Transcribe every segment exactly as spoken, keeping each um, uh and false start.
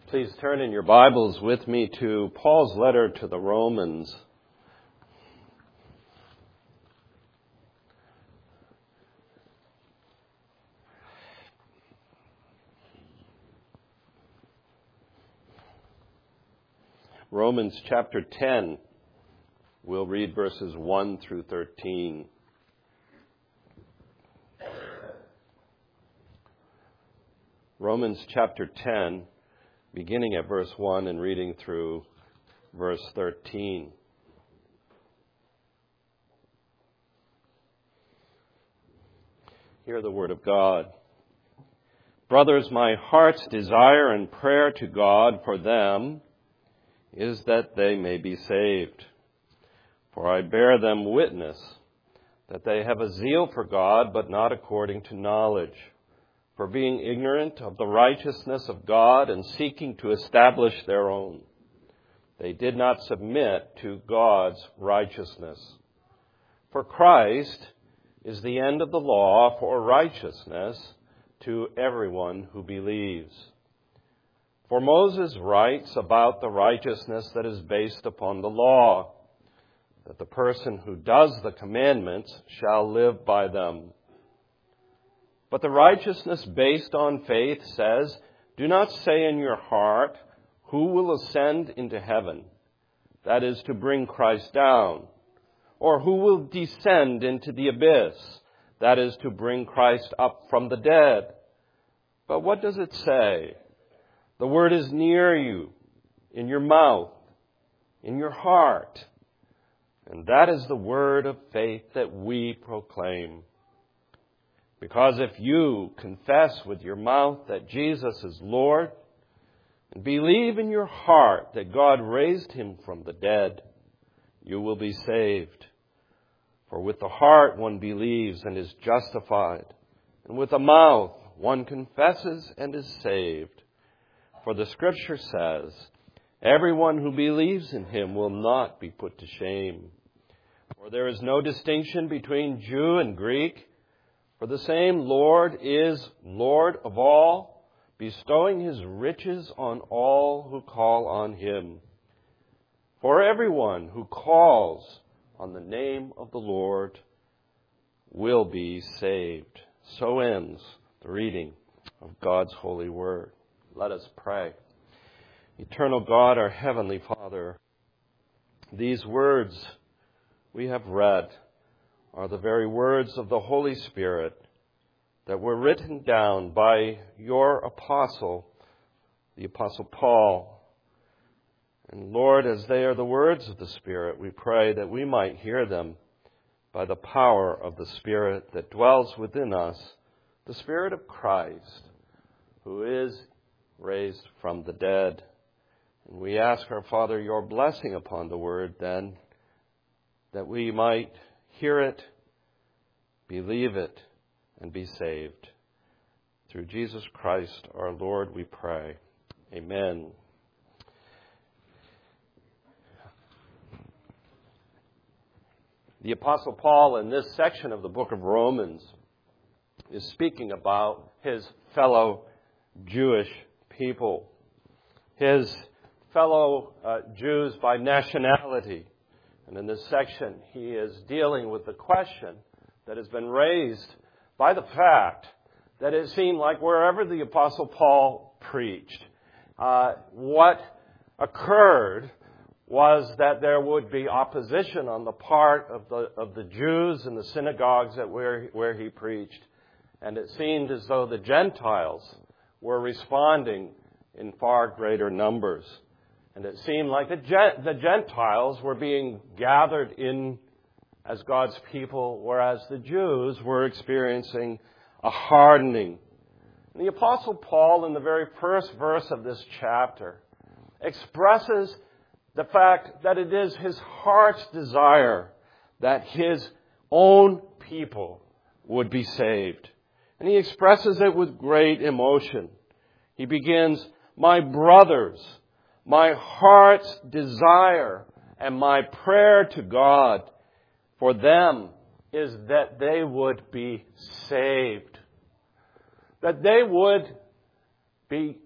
Please turn in your Bibles with me to Paul's letter to the Romans. Romans chapter ten. We'll read verses one through thirteen. Romans chapter ten, beginning at verse one and reading through verse thirteen. Hear the word of God. Brothers, my heart's desire and prayer to God for them is that they may be saved. For I bear them witness that they have a zeal for God, but not according to knowledge. For being ignorant of the righteousness of God and seeking to establish their own, they did not submit to God's righteousness. For Christ is the end of the law for righteousness to everyone who believes. For Moses writes about the righteousness that is based upon the law, that the person who does the commandments shall live by them. But the righteousness based on faith says, do not say in your heart, who will ascend into heaven? That is to bring Christ down. Or who will descend into the abyss? That is to bring Christ up from the dead. But what does it say? The word is near you, in your mouth, in your heart. And that is the word of faith that we proclaim. Because if you confess with your mouth that Jesus is Lord, and believe in your heart that God raised him from the dead, you will be saved. For with the heart one believes and is justified, and with the mouth one confesses and is saved. For the Scripture says, everyone who believes in him will not be put to shame. For there is no distinction between Jew and Greek, for the same Lord is Lord of all, bestowing his riches on all who call on him. For everyone who calls on the name of the Lord will be saved. So ends the reading of God's holy word. Let us pray. Eternal God, our heavenly Father, these words we have read are the very words of the Holy Spirit that were written down by your apostle, the Apostle Paul. And Lord, as they are the words of the Spirit, we pray that we might hear them by the power of the Spirit that dwells within us, the Spirit of Christ, who is raised from the dead. And we ask our Father your blessing upon the word then, that we might hear it, believe it, and be saved. Through Jesus Christ our Lord we pray. Amen. The Apostle Paul in this section of the book of Romans is speaking about his fellow Jewish people, his fellow uh, Jews by nationality. And in this section, he is dealing with the question that has been raised by the fact that it seemed like wherever the Apostle Paul preached, uh, what occurred was that there would be opposition on the part of the of the Jews in the synagogues that where where he preached, and it seemed as though the Gentiles were responding in far greater numbers. And it seemed like the the Gentiles were being gathered in as God's people, whereas the Jews were experiencing a hardening. And the Apostle Paul, in the very first verse of this chapter, expresses the fact that it is his heart's desire that his own people would be saved. And he expresses it with great emotion. He begins, my brothers, my heart's desire and my prayer to God for them is that they would be saved. That they would be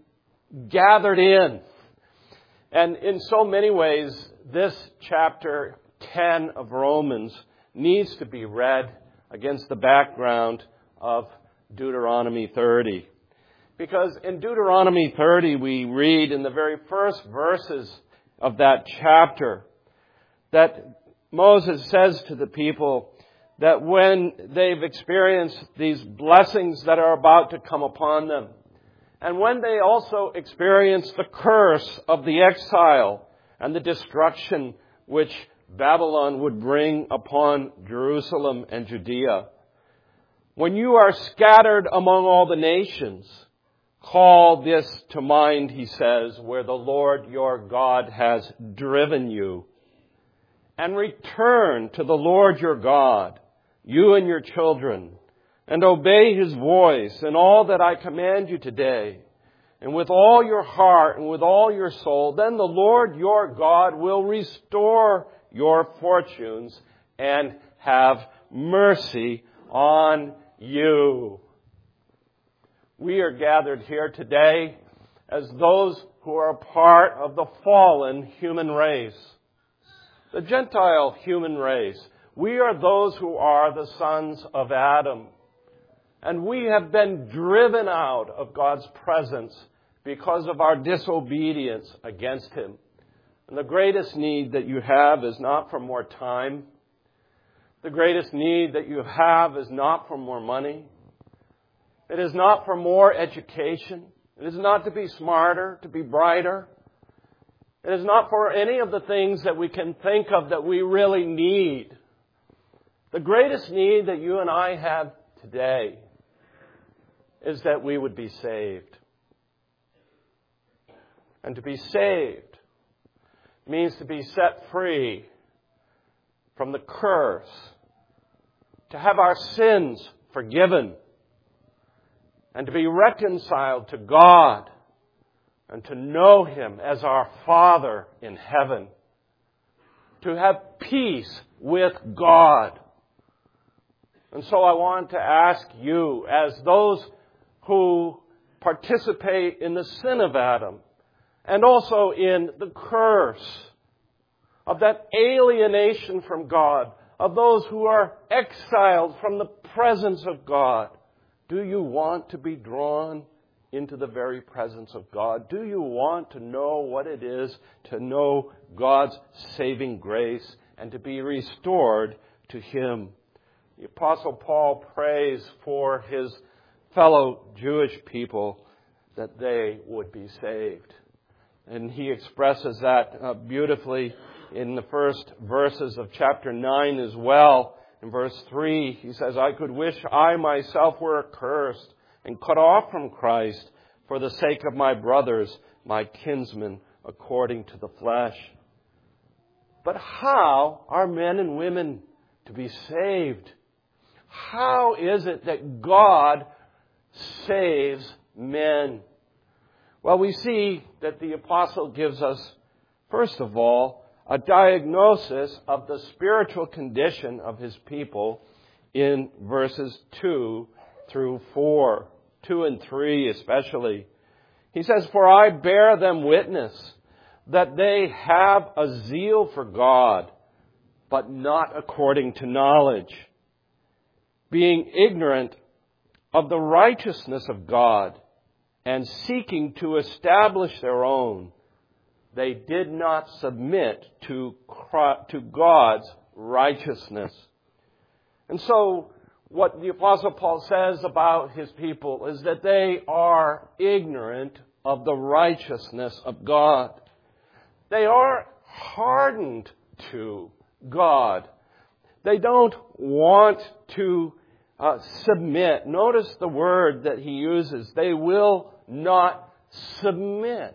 gathered in. And in so many ways, this chapter ten of Romans needs to be read against the background of Deuteronomy thirty. Because in Deuteronomy thirty, we read in the very first verses of that chapter that Moses says to the people that when they've experienced these blessings that are about to come upon them, and when they also experience the curse of the exile and the destruction which Babylon would bring upon Jerusalem and Judea, when you are scattered among all the nations, call this to mind, he says, where the Lord your God has driven you, and return to the Lord your God, you and your children, and obey his voice in all that I command you today, and with all your heart and with all your soul, then the Lord your God will restore your fortunes and have mercy on you. We are gathered here today as those who are a part of the fallen human race, the Gentile human race. We are those who are the sons of Adam. And we have been driven out of God's presence because of our disobedience against him. And the greatest need that you have is not for more time. The greatest need that you have is not for more money. It is not for more education. It is not to be smarter, to be brighter. It is not for any of the things that we can think of that we really need. The greatest need that you and I have today is that we would be saved. And to be saved means to be set free from the curse, to have our sins forgiven, and to be reconciled to God, and to know him as our Father in heaven, to have peace with God. And so I want to ask you, as those who participate in the sin of Adam, and also in the curse of that alienation from God, of those who are exiled from the presence of God, do you want to be drawn into the very presence of God? Do you want to know what it is to know God's saving grace and to be restored to him? The Apostle Paul prays for his fellow Jewish people that they would be saved. And he expresses that uh, beautifully in the first verses of chapter nine as well. In verse three, he says, I could wish I myself were accursed and cut off from Christ for the sake of my brothers, my kinsmen, according to the flesh. But how are men and women to be saved? How is it that God saves men? Well, we see that the apostle gives us, first of all, a diagnosis of the spiritual condition of his people in verses two through four, two and three especially. He says, For I bear them witness that they have a zeal for God, but not according to knowledge, being ignorant of the righteousness of God and seeking to establish their own. They did not submit to to God's righteousness. And so what the Apostle Paul says about his people is that they are ignorant of the righteousness of God. They are hardened to God. They don't want to uh, submit. Notice the word that he uses. They will not submit.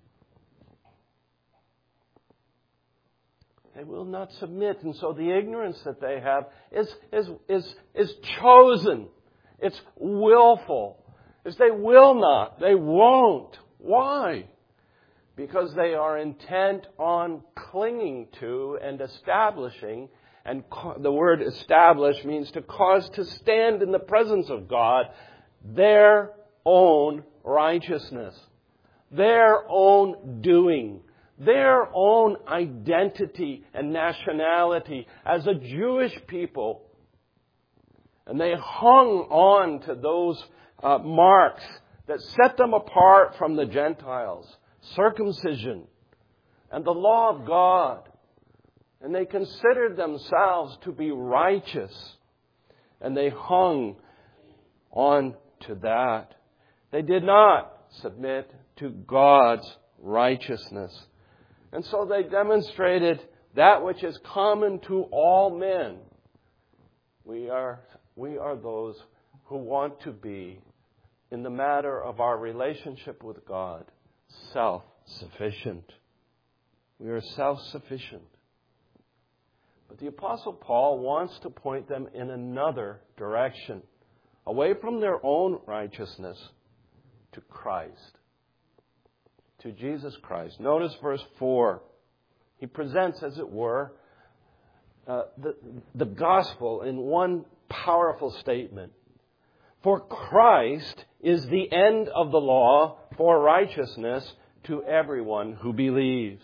They will not submit. And so the ignorance that they have is, is, is, is chosen. It's willful. Is they will not. They won't. Why? Because they are intent on clinging to and establishing. And the word establish means to cause to stand in the presence of God their own righteousness. their own doing, their own identity and nationality as a Jewish people. And they hung on to those uh, marks that set them apart from the Gentiles. Circumcision and the law of God. And they considered themselves to be righteous. And they hung on to that. They did not submit to God's righteousness. And so they demonstrated that which is common to all men. We are, we are those who want to be, in the matter of our relationship with God, self-sufficient. We are self-sufficient. But the Apostle Paul wants to point them in another direction, away from their own righteousness to Christ, to Jesus Christ. Notice verse four. He presents, as it were, uh, the, the gospel in one powerful statement. For Christ is the end of the law for righteousness to everyone who believes.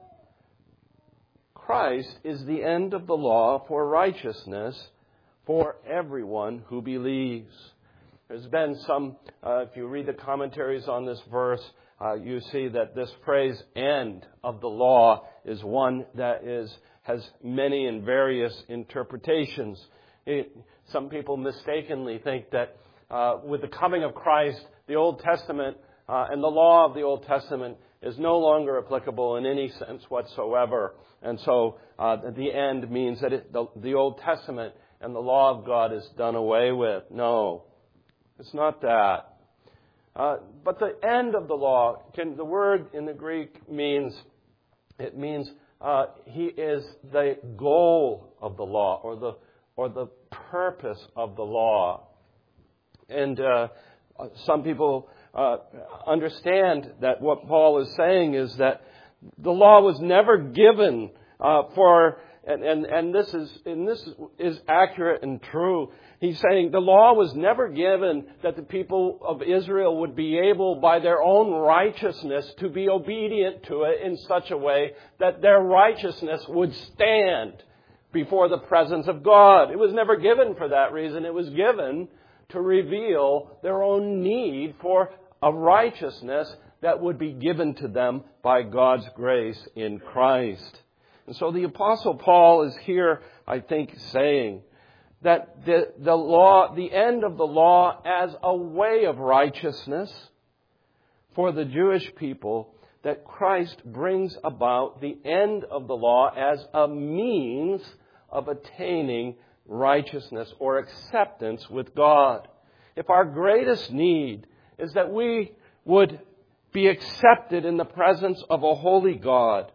Christ is the end of the law for righteousness for everyone who believes. There's been some, uh, if you read the commentaries on this verse, uh, you see that this phrase, end of the law, is one that is has many and various interpretations. It, some people mistakenly think that uh, with the coming of Christ, the Old Testament uh, and the law of the Old Testament is no longer applicable in any sense whatsoever. And so uh, the end means that it, the, the Old Testament and the law of God is done away with. No, it's not that. Uh, but the end of the law, can, the word in the Greek means, it means uh, he is the goal of the law, or the or the purpose of the law. And uh, some people uh, understand that what Paul is saying is that the law was never given uh, for, and, and, and this is and this is accurate and true. He's saying the law was never given that the people of Israel would be able, by their own righteousness, to be obedient to it in such a way that their righteousness would stand before the presence of God. It was never given for that reason. It was given to reveal their own need for a righteousness that would be given to them by God's grace in Christ. And so the Apostle Paul is here, I think, saying that the, the law, the end of the law as a way of righteousness for the Jewish people, that Christ brings about the end of the law as a means of attaining righteousness or acceptance with God. If our greatest need is that we would be accepted in the presence of a holy God,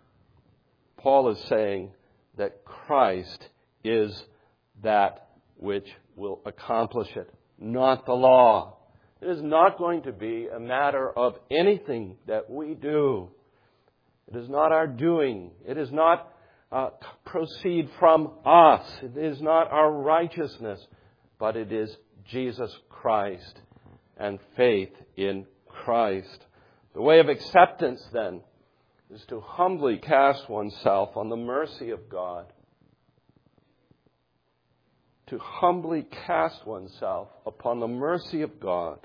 Paul is saying that Christ is that which will accomplish it, not the law. It is not going to be a matter of anything that we do. It is not our doing. It is not uh, proceed from us. It is not our righteousness, but it is Jesus Christ and faith in Christ. The way of acceptance, then, is to humbly cast oneself on the mercy of God. To humbly cast oneself upon the mercy of God.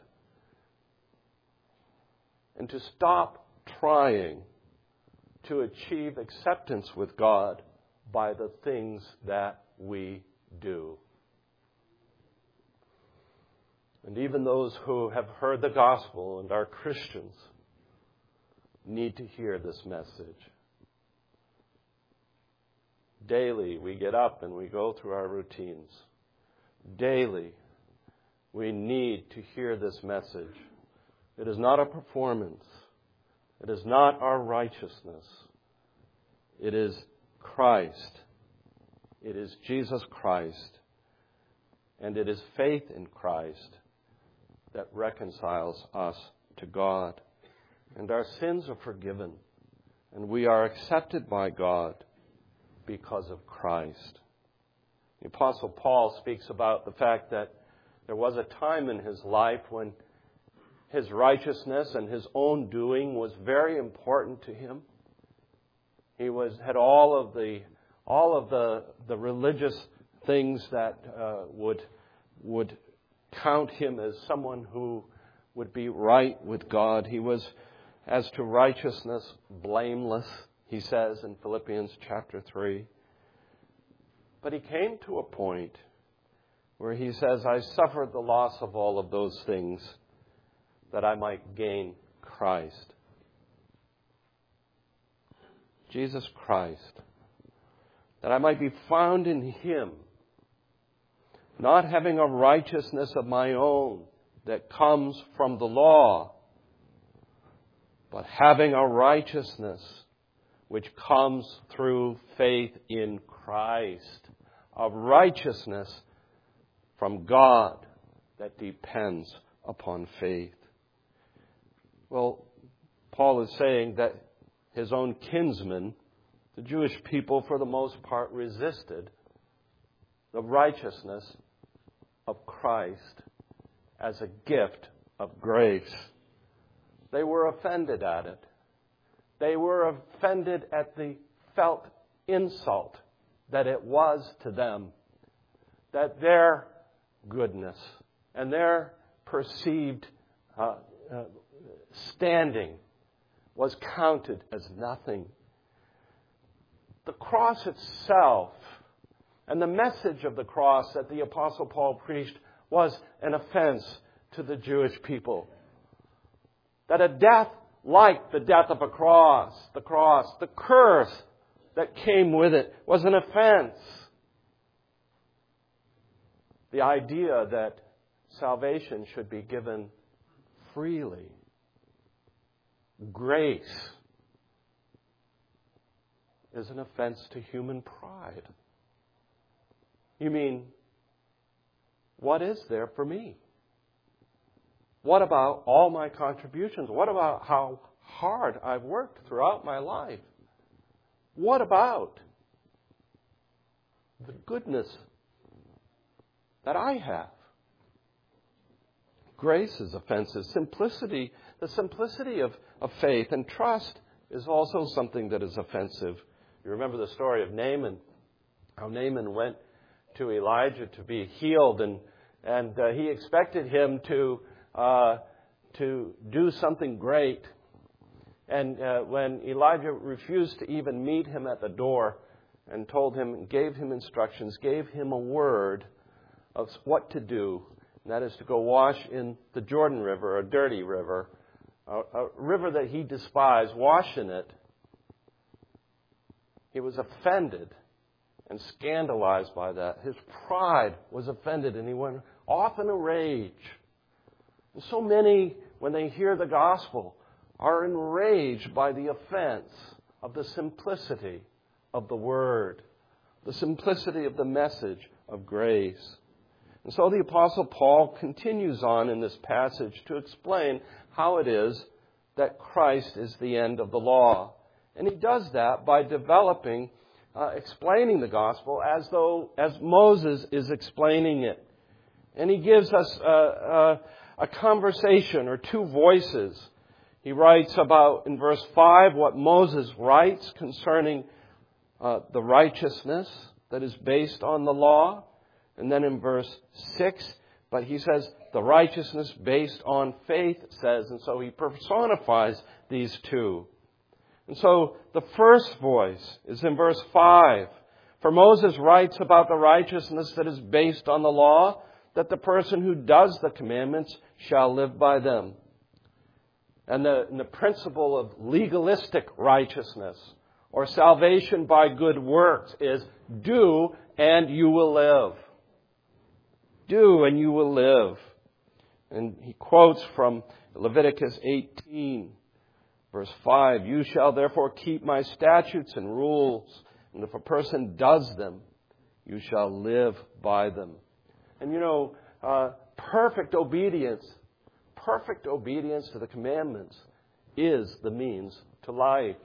And to stop trying to achieve acceptance with God by the things that we do. And even those who have heard the gospel and are Christians need to hear this message. Daily we get up and we go through our routines. Daily we need to hear this message. It is not a performance. It is not our righteousness. It is Christ. It is Jesus Christ. And it is faith in Christ that reconciles us to God. And our sins are forgiven. And we are accepted by God because of Christ. The Apostle Paul speaks about the fact that there was a time in his life when his righteousness and his own doing was very important to him. He was had all of the all of the the religious things that uh, would would count him as someone who would be right with God. He was, as to righteousness, blameless, he says in Philippians chapter three. But he came to a point where he says, I suffered the loss of all of those things that I might gain Christ. Jesus Christ. That I might be found in Him, not having a righteousness of my own that comes from the law, but having a righteousness which comes through faith in Christ, a righteousness from God that depends upon faith. Well, Paul is saying that his own kinsmen, the Jewish people, for the most part, resisted the righteousness of Christ as a gift of grace. They were offended at it. They were offended at the felt insult that it was to them, that their goodness and their perceived uh, uh, standing was counted as nothing. The cross itself and the message of the cross that the Apostle Paul preached was an offense to the Jewish people. That a death like the death of a cross, the cross, the curse that came with it was an offense. The idea that salvation should be given freely, grace, is an offense to human pride. You mean, what is there for me? What about all my contributions? What about how hard I've worked throughout my life? What about the goodness that I have? Grace is offensive. Simplicity, the simplicity of, of faith and trust is also something that is offensive. You remember the story of Naaman, how Naaman went to Elijah to be healed, and and uh, he expected him to uh, to do something great. And uh, when Elijah refused to even meet him at the door and told him, gave him instructions, gave him a word of what to do, and that is to go wash in the Jordan River, a dirty river, a, a river that he despised, wash in it. He was offended and scandalized by that. His pride was offended, and he went off in a rage. And so many, when they hear the gospel, are enraged by the offense of the simplicity of the word, the simplicity of the message of grace. And so the Apostle Paul continues on in this passage to explain how it is that Christ is the end of the law. And he does that by developing, uh, explaining the gospel as though, as Moses is explaining it. And he gives us a, a, a conversation or two voices. He writes about, in verse five, what Moses writes concerning uh, the righteousness that is based on the law. And then in verse six, but he says the righteousness based on faith says, and so he personifies these two. And so the first voice is in verse five. For Moses writes about the righteousness that is based on the law, that the person who does the commandments shall live by them. And the, and the principle of legalistic righteousness or salvation by good works is do and you will live. Do and you will live. And he quotes from Leviticus eighteen. Verse five, you shall therefore keep my statutes and rules, and if a person does them, you shall live by them. And you know, uh, perfect obedience, perfect obedience to the commandments is the means to life.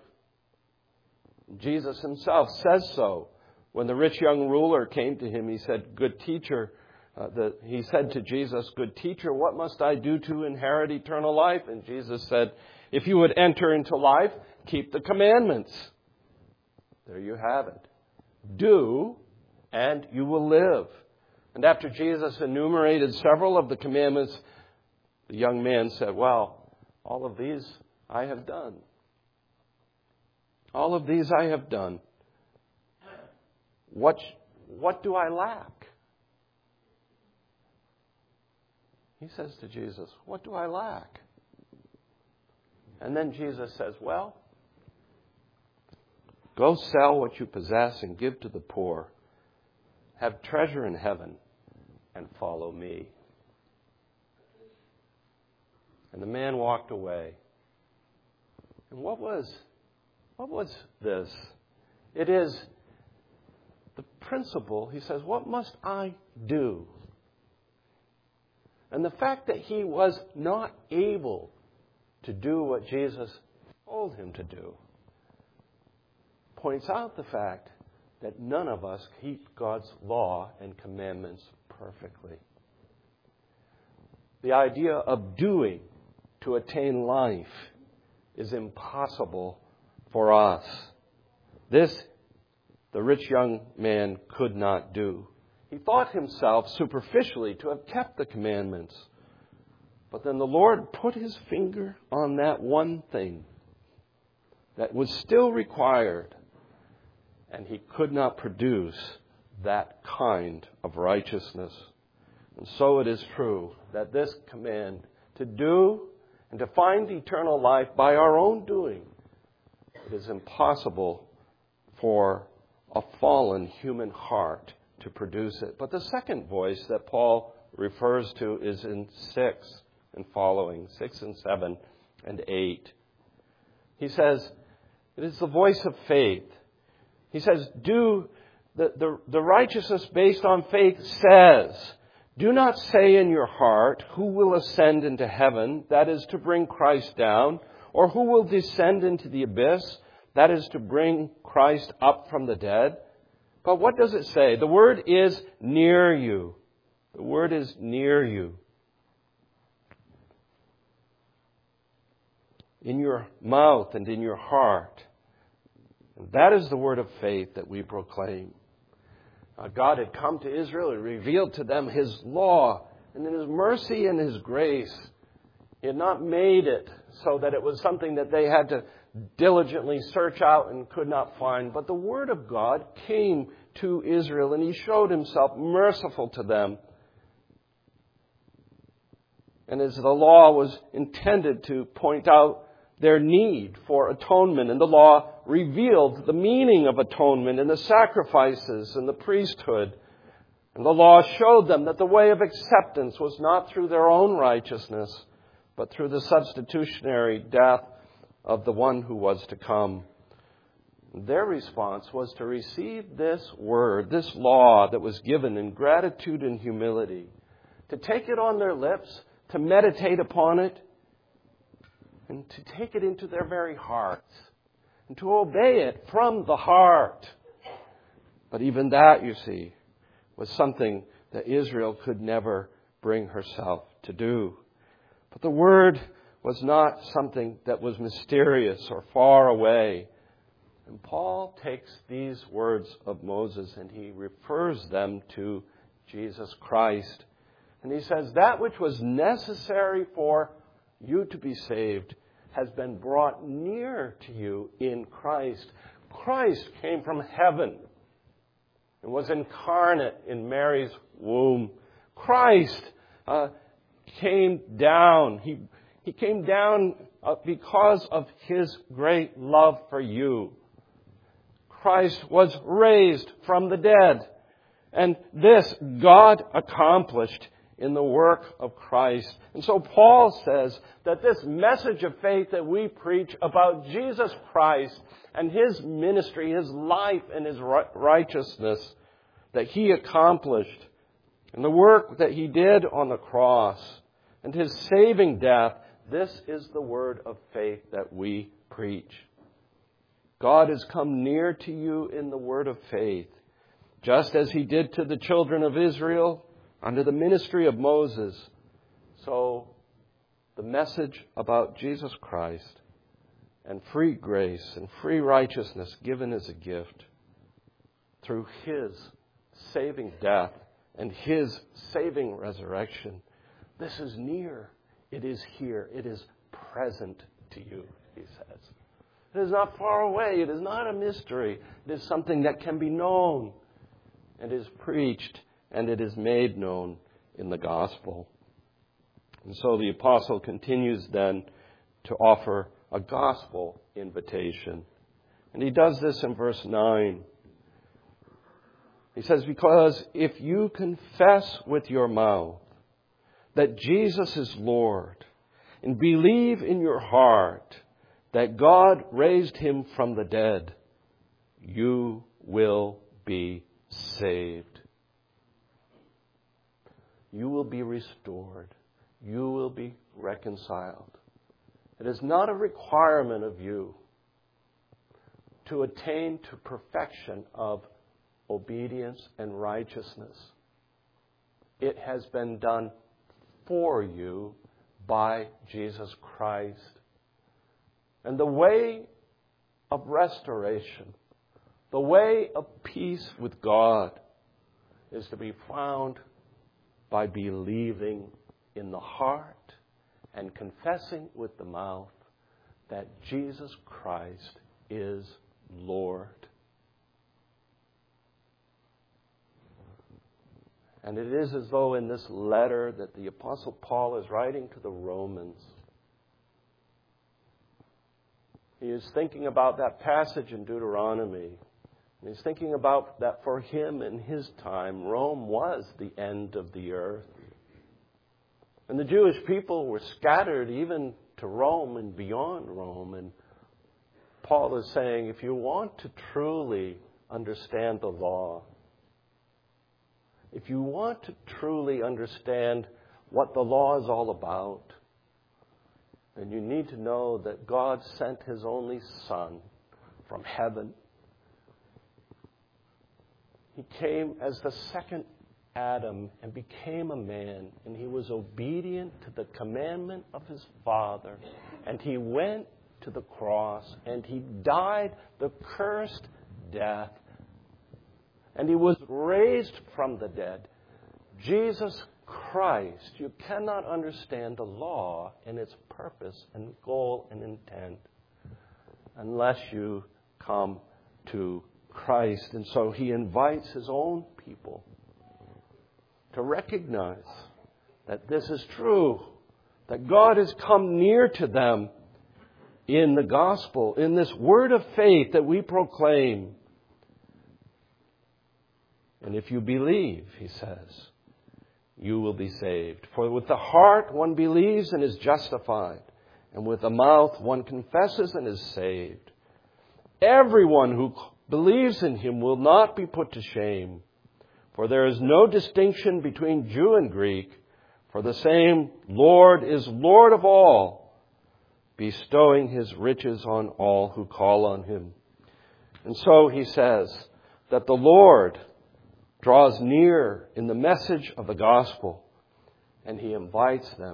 Jesus himself says so. When the rich young ruler came to him, he said, good teacher, Uh, the, he said to Jesus, "Good teacher, what must I do to inherit eternal life?" And Jesus said, "If you would enter into life, keep the commandments." There you have it. Do, and you will live. And after Jesus enumerated several of the commandments, the young man said, "Well, all of these I have done. All of these I have done. What, what do I lack?" He says to Jesus, "What do I lack?" And then Jesus says, "Well, go sell what you possess and give to the poor. Have treasure in heaven and follow me." And the man walked away. And what was, what was this? It is the principle. He says, "What must I do?" And the fact that he was not able to do what Jesus told him to do points out the fact that none of us keep God's law and commandments perfectly. The idea of doing to attain life is impossible for us. This, the rich young man could not do. He thought himself superficially to have kept the commandments. But then the Lord put his finger on that one thing that was still required, and he could not produce that kind of righteousness. And so it is true that this command to do and to find eternal life by our own doing, it is impossible for a fallen human heart to produce it. But the second voice that Paul refers to is in six and following, six and seven and eight. He says, it is the voice of faith. He says, do the, the, the righteousness based on faith says, "Do not say in your heart, 'Who will ascend into heaven?' That is to bring Christ down, or 'Who will descend into the abyss?' That is to bring Christ up from the dead." But what does it say? The word is near you. The word is near you. In your mouth and in your heart. And that is the word of faith that we proclaim. Uh, God had come to Israel and revealed to them His law. And in His mercy and His grace, He had not made it so that it was something that they had to diligently search out and could not find. But the Word of God came to Israel, and He showed Himself merciful to them. And as the law was intended to point out their need for atonement, and the law revealed the meaning of atonement and the sacrifices and the priesthood, and the law showed them that the way of acceptance was not through their own righteousness, but through the substitutionary death of the one who was to come. Their response was to receive this word, this law that was given in gratitude and humility, to take it on their lips, to meditate upon it, and to take it into their very hearts, and to obey it from the heart. But even that, you see, was something that Israel could never bring herself to do. But the word was not something that was mysterious or far away. And Paul takes these words of Moses and he refers them to Jesus Christ. And he says, that which was necessary for you to be saved has been brought near to you in Christ. Christ came from heaven and was incarnate in Mary's womb. Christ uh, came down. He He came down because of His great love for you. Christ was raised from the dead. And this God accomplished in the work of Christ. And so Paul says that this message of faith that we preach about Jesus Christ and His ministry, His life and His righteousness that He accomplished, and the work that He did on the cross, and His saving death, this is the word of faith that we preach. God has come near to you in the word of faith, just as He did to the children of Israel under the ministry of Moses. So the message about Jesus Christ and free grace and free righteousness given as a gift through His saving death and His saving resurrection, this is near. It is here. It is present to you, he says. It is not far away. It is not a mystery. It is something that can be known and is preached, and it is made known in the gospel. And so the apostle continues then to offer a gospel invitation. And he does this in verse nine. He says, because if you confess with your mouth that Jesus is Lord and believe in your heart that God raised him from the dead, you will be saved. You will be restored. You will be reconciled. It is not a requirement of you to attain to perfection of obedience and righteousness. It has been done for you by Jesus Christ. And the way of restoration, the way of peace with God, is to be found by believing in the heart and confessing with the mouth that Jesus Christ is Lord. And it is as though in this letter that the Apostle Paul is writing to the Romans, he is thinking about that passage in Deuteronomy. And he's thinking about that for him in his time, Rome was the end of the earth. And the Jewish people were scattered even to Rome and beyond Rome. And Paul is saying, if you want to truly understand the law, if you want to truly understand what the law is all about, then you need to know that God sent His only Son from heaven. He came as the second Adam and became a man, and He was obedient to the commandment of His Father, and He went to the cross, and He died the cursed death, and He was raised from the dead. Jesus Christ, you cannot understand the law and its purpose and goal and intent unless you come to Christ. And so He invites His own people to recognize that this is true, that God has come near to them in the gospel, in this word of faith that we proclaim. And if you believe, he says, you will be saved. For with the heart one believes and is justified, and with the mouth one confesses and is saved. Everyone who believes in Him will not be put to shame, for there is no distinction between Jew and Greek, for the same Lord is Lord of all, bestowing His riches on all who call on Him. And so he says that the Lord draws near in the message of the gospel, and He invites them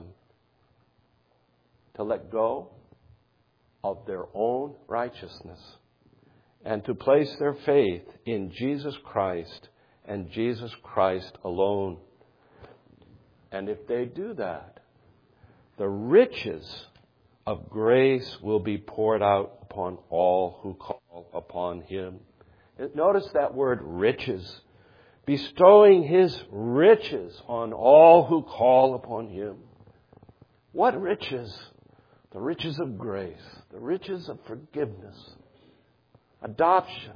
to let go of their own righteousness and to place their faith in Jesus Christ and Jesus Christ alone. And if they do that, the riches of grace will be poured out upon all who call upon Him. Notice that word riches. Bestowing His riches on all who call upon Him. What riches? The riches of grace, the riches of forgiveness, adoption,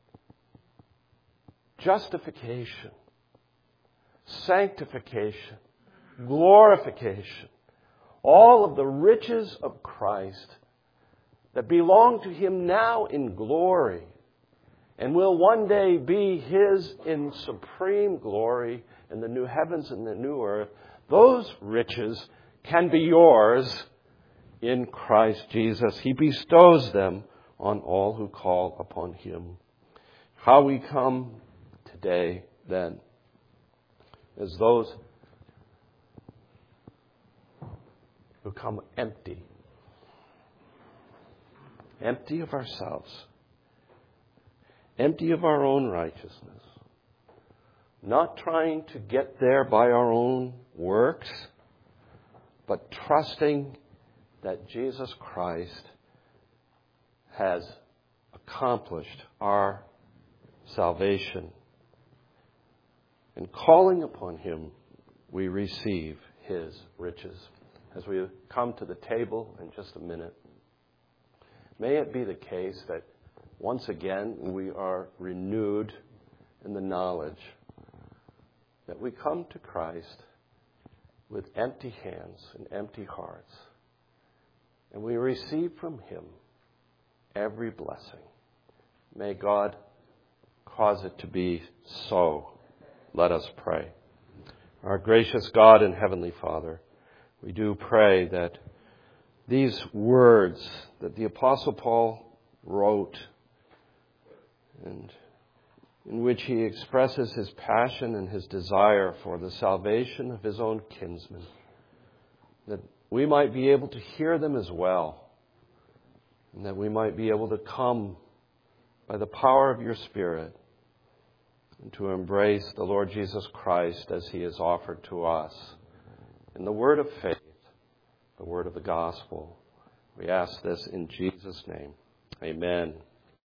justification, sanctification, glorification. All of the riches of Christ that belong to Him now in glory, and will one day be His in supreme glory in the new heavens and the new earth. Those riches can be yours in Christ Jesus. He bestows them on all who call upon Him. How we come today, then, as those who come empty. Empty of ourselves. Empty of our own righteousness. Not trying to get there by our own works, but trusting that Jesus Christ has accomplished our salvation. And calling upon Him, we receive His riches. As we come to the table in just a minute, may it be the case that once again we are renewed in the knowledge that we come to Christ with empty hands and empty hearts, and we receive from Him every blessing. May God cause it to be so. Let us pray. Our gracious God and Heavenly Father, we do pray that these words that the Apostle Paul wrote, and in which he expresses his passion and his desire for the salvation of his own kinsmen, that we might be able to hear them as well, and that we might be able to come by the power of your Spirit and to embrace the Lord Jesus Christ as He is offered to us in the word of faith, the word of the gospel. We ask this in Jesus' name. Amen.